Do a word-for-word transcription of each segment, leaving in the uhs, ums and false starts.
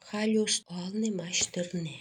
Халюст олны маштырне.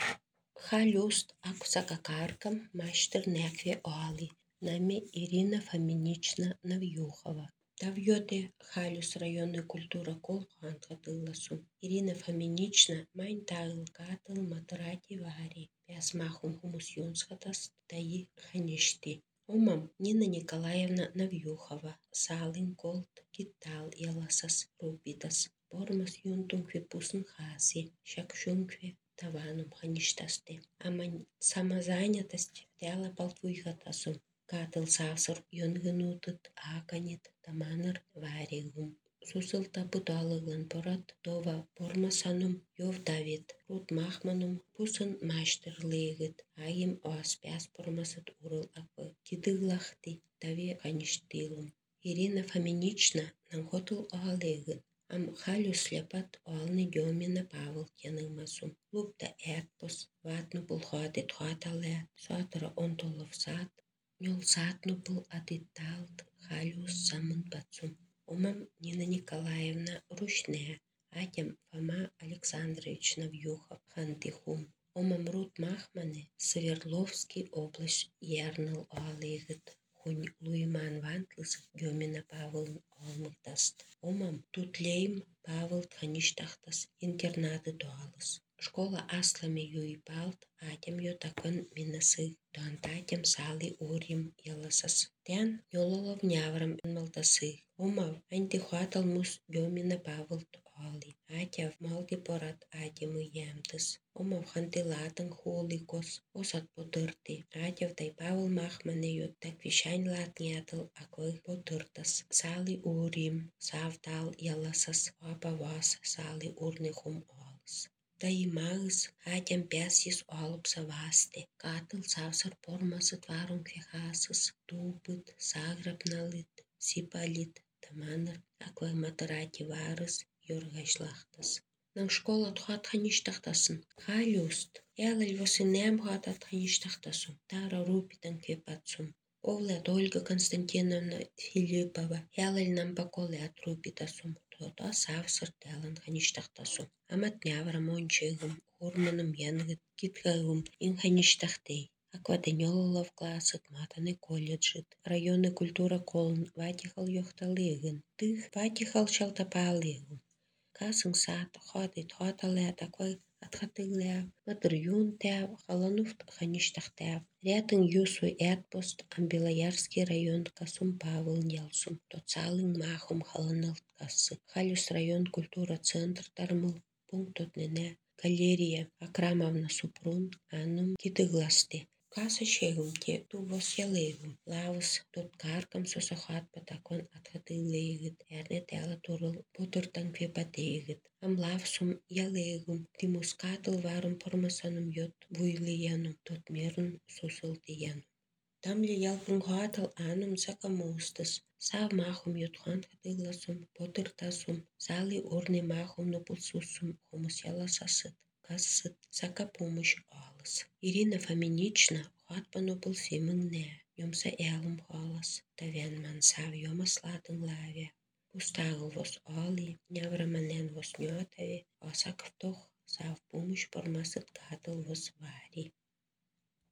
Халюст аксакакаркам маштырнекве оли. Нами Ирина Фоминична Навьюхова. Тавьёте Халюс районный культура кол хантатыласу. Ирина Фоминична майн тагыл катыл матырати вари. Пясмахум хумус юнсхатас таи ханишти. Омам Нина Николаевна Навьюхова. Салын колт китал яласас рубитас. Пормас юнтумкве пусын хаси. Шакшункве таванум хаништасты. Амань самозанятость тяла полтвуйхатасу. Катыл савсыр йонгынутыт аканит таманыр варигум. Сусылта буталыгын порат това пормасанум йовдавит. Рут махманум пусын маштырлыгыт. Айым оаспяс пормасыт урыл аквы. Кидыглахты тави хаништилум. Ирина Фоминична нанхотыл оалыгын. Ам халюс лепат оалны Демина Павыл янымасум. Лупта этпос, ватну пулхоты тхуатале, сотра онтолов сад, нёл садну пул атиталт, халюс самын пацум. Омам Нина Николаевна Рушне, атям Фома Александрович Навьюхов, хантихум. Омам Рут Махманы, Свердловский область ярныл оалыгыт. Хунь Луиман Вантлыс Демина Павыл олмыктаст. Омам Тутлейм Павыл хаништахтас интернаты дуалыс. Школа аслами юйпалт, атям йотакын минасы, тонтатям салы урим яласас. Тян нёлолов няврам малтасы. Омав антихуатал мус Демина Павыл туали. Атяв малти порат атимы ямтыс. Омав хантилатын холикос, осат подырты. Атяв тай Павыл Махманы йоттак вишань латнятыл аквы подыртас. Салы урим, савтал яласас, апавас салы урнихум олс. Тай магыс атям пясис олупса васте. Катыл савсар пормасыт варум квехасыс. Тупыт, саграпналыт, сипалит, таманыр аквы матырати варыс йоргашлахтас. Нang школа тхуат хаништахтасын. Халюст. Ялаль восынем хуатат хаништахтасу. Тара рупитан кепатсум. Овлет Ольга Константиновна Филиппова. Ялаль нам поколе от рупитасум. Тота савсыр тялан хаништахтасу. Амат нявра мончегум. Хурманым янгыт киткагум ин хаништахтей. Акваденёлов классыт, матаны колледжит. Районный культура колн ватихал йохталыгын. Тых ватихал шалтапалыгум. Касын саат ходы тхотале такой атхатыгле. Матыр юн тяв, халануфт хаништахтяв. Рятын юсу этпост Амбелоярский район касум Павыл нялсум. Тоцалын махум халаналт касы. Халюс район культура центр тармыл. Пунктот нене. Галерия Акрамовна Супрун анум кидыгласты. Каса шегум те тубос ялыгум. Лавыс тот каркам сосохат патакон атхатыглыгыт. Эрне тяла турыл потыртан квепатыгыт. Ам лавсум ялыгум. Тимускатыл варум пормасанум йот вуйлыянум. Тот мерун сусылтыянум. Тамли ялпун хуатал анум сакамустас. Сав махум йотхан хатыгласум, потыртасум. Салы урны махум нопулсусум. Хомус яласасыт. Кассыт сакапумыш алыс. Ирина Фоминична хуатпа нопулсимыңне. Йомса ялым хуалас. Тавян ман сав йомаслатын лавя. Пустагыл вос али, нявраманен вос нётави. Осаков тох сав пумыш пормасыт катыл вос вари.